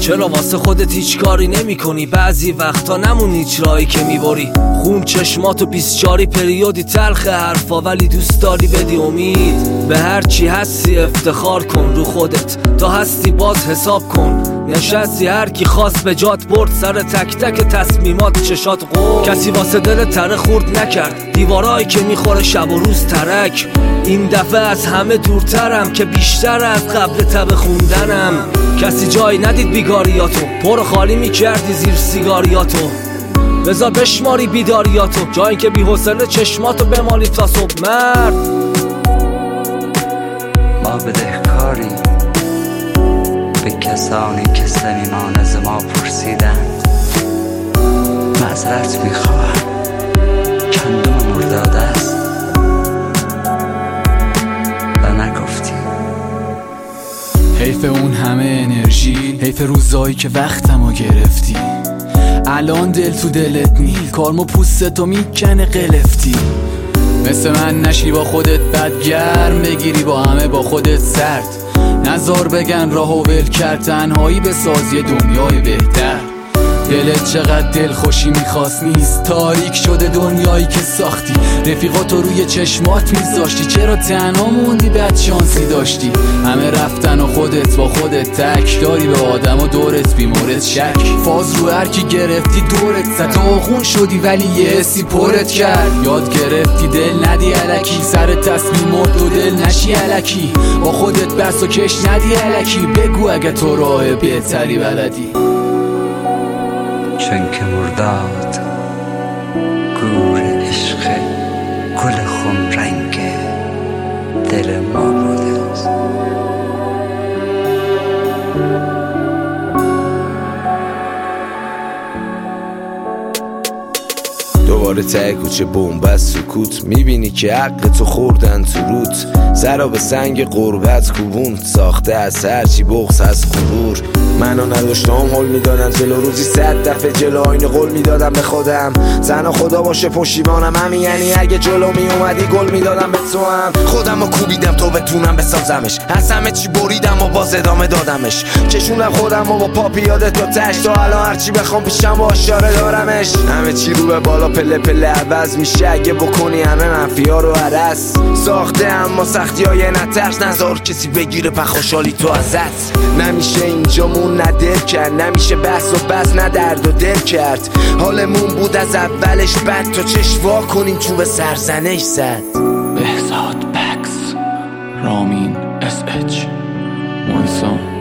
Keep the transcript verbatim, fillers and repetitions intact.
چرا واسه خودت هیچ کاری نمی کنی؟ بعضی وقتا نمون هیچ راهی که میبری. خون چشماتو بیسچاری پریودی تلخ حرفا، ولی دوست داری بدی امید. به هر چی هستی افتخار کن رو خودت، تا هستی باز حساب کن. نشستی هر کی خواست به جات برد، سر تک تک تصمیمات چشات قول. کسی واسه دل تره خورد نکرد، دیوارایی که میخوره شب و روز ترک. این دفعه از همه دورترم که بیشتر از قبل تب خوندنم. کسی جایی ندید بیگاریاتو، پر خالی میکردی زیر سیگاریاتو. بذار بشماری بیداریاتو، جایی که بی حوصله چشماتو بمالی تا صبح. مرد ما بدهکاری به کسانی که صمیمان از ما پرسیدند. معذرت میخواهم، چندم مرداد است و نگفتی. حیف اون همه انرژی، حیف روزایی که وقتمو گرفتی. الان دل تو دلت نیست، کارمو پوستتو میکنه قلفتی. مثل من نشی با خودت بدگرم، بگیری با همه با خودت سرد. نزار بگن راهو ول کرد، تنهایی به سازی دنیای بهتر. دلت چقدر دل خوشی میخواست نیست، تاریک شده دنیایی که ساختی. رفیقاتو روی چشمات میذاشتی، چرا تنها موندی؟ بد شانسی داشتی. همه رفتن و خودت با خودت تک، داری به آدم و دورت بیمورد شک. فاز رو هر کی گرفتی دورت زد، تو خون شدی ولی یه حسی پرت کرد. یاد گرفتی دل ندی الکی، سر تصمیم مرد و دل نشی الکی. با خودت بس و کش ندی الکی، بگو اگه تو راه بهتری بلدی. چون که مرداد گور عشق گل خون رنگ دل ما بوده است. دوباره ته کوچه بومبست سکوت، میبینی که حق تو خوردن تو روت. زرا به سنگ غربت کوبون ساخته از هرچی بغض از غرور. منو نداشتم حل میدادم جلو روزی صد دفعه جلو آینه قول میدادم به خودم. زن خدا باشه پشیمانم، همین یعنی اگه جلو میومدی گل میدادم به تو هم. خودم رو کوبیدم تا بتونم بسازمش، از همه چی بریدم و باز ادامه دادمش. چشونم خودم و با پا پیاده تا تش، تا الان هرچی بخوام پیشم با اشاره دارمش. همه چی رو به بالا پله پله عوض میشه اگه بکنی همه منفی ها رو عرس. ساخته اما سختی های نترس، نذار کسی بگیره پخوشالی تو ازت. نمیشه اینجامون ندل کرد، نمیشه بحث و بس نه درد و دل کرد. حالمون بود از اولش بد، تا چشوا کنیم تو به سرزنش زد. بهزاد بکس، رامین اس اچ، مویسان.